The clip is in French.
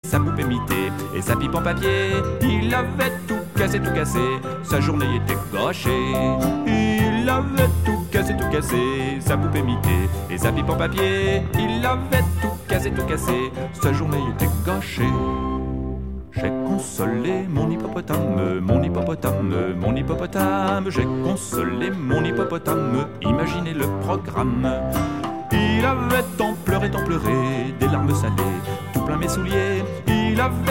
sa poupée mitée et sa pipe en papier. Il avait tout cassé, sa journée était gâchée. Il avait tout cassé, sa poupée mitée et sa pipe en papier. Il avait tout cassé, sa journée était gâchée. J'ai consolé mon hippopotame, mon hippopotame, mon hippopotame. J'ai consolé mon hippopotame, imaginez le programme. Il avait tant pleuré, des larmes salées, tout plein mes souliers. Il avait